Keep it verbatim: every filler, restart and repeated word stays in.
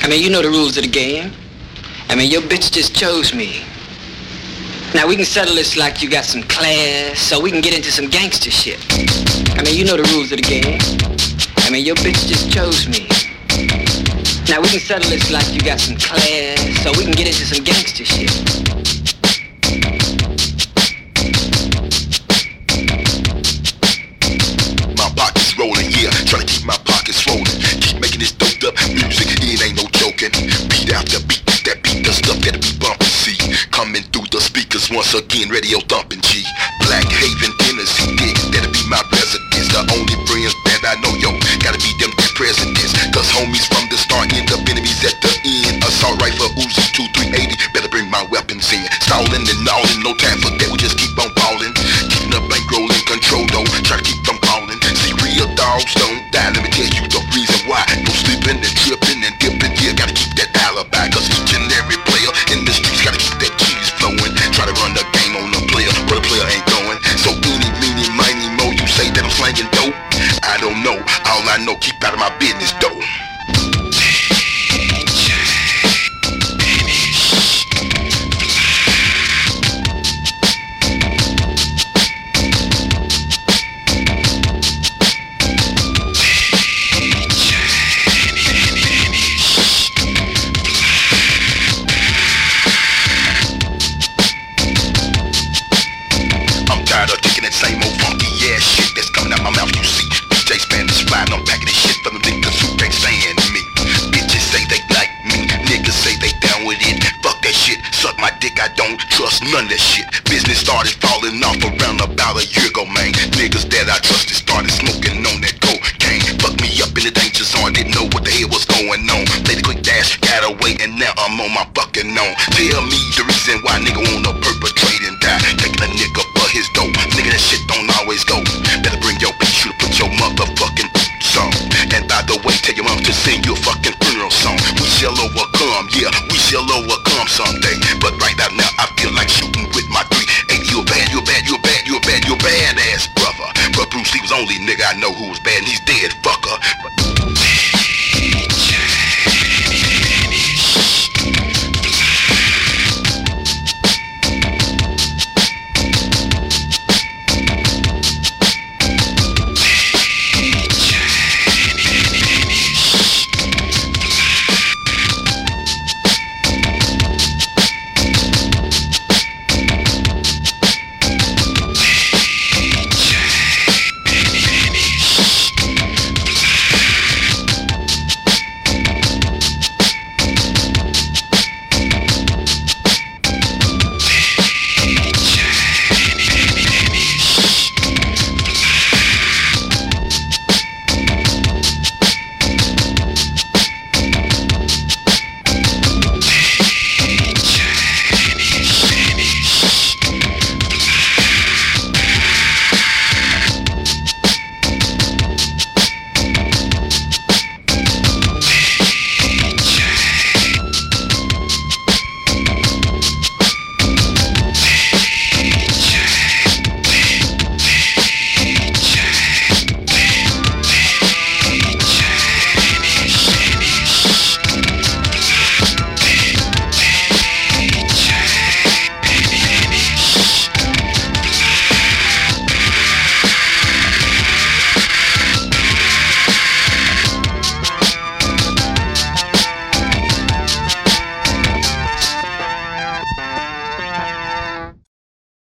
I mean, you know the rules of the game. I mean, your bitch just chose me. Now we can settle this like you got some class, so we can get into some gangster shit. I mean, you know the rules of the game. I mean, your bitch just chose me. Now we can settle this like you got some class, so we can get into some gangster shit. My pockets rolling, yeah, trying to keep my pockets rolling. Keep making this doped up music, it ain't no joking. Beat after beat, that beat the stuff that'll be bumping. See, coming through the speakers once again, radio thumping. G, Black Haven, Tennessee, dig, that'll be my residence. The only friends that I know, yo, gotta be them dead presidents. Cause homies from the start end up enemies at the end. Assault rifle, Uzi, two three eighty, better bring my weapons in. Stalling and gnawing, no time for that, we just keep on balling. Keeping the bankroll in control though, try to keep them calling. See, real dogs don't die, let me tell you the reason why. No sleeping and tripping and dipping, yeah, gotta keep that alibi. Cause each and every player in the streets gotta keep that cheese flowing. Try to run the game on the player, but the player ain't going. So eeny, meeny, miny, mo, you say that I'm slanging dope? I don't know, all I know, keep out of my business though. None of that shit. Business started falling off around about a year ago, man. Niggas that I trusted started smoking on that cocaine. Fucked me up in the danger zone, didn't know what the hell was going on. Played a quick dash, got away, and now I'm on my fucking own. Tell me the reason why nigga wanna perpetrate and die. Taking a nigga for his dope. Nigga, that shit don't always go. Better bring your bitch, you to put your motherfucking song. And by the way, tell your mom to sing you a fucking funeral song. We shall overcome, yeah, we shall overcome someday. But right now, now I feel like shooting with my three. Hey, you a bad, you a bad, you a bad, you a bad, you a badass brother. But Bruce Lee was only nigga I know who was bad, and he's dead. Fuck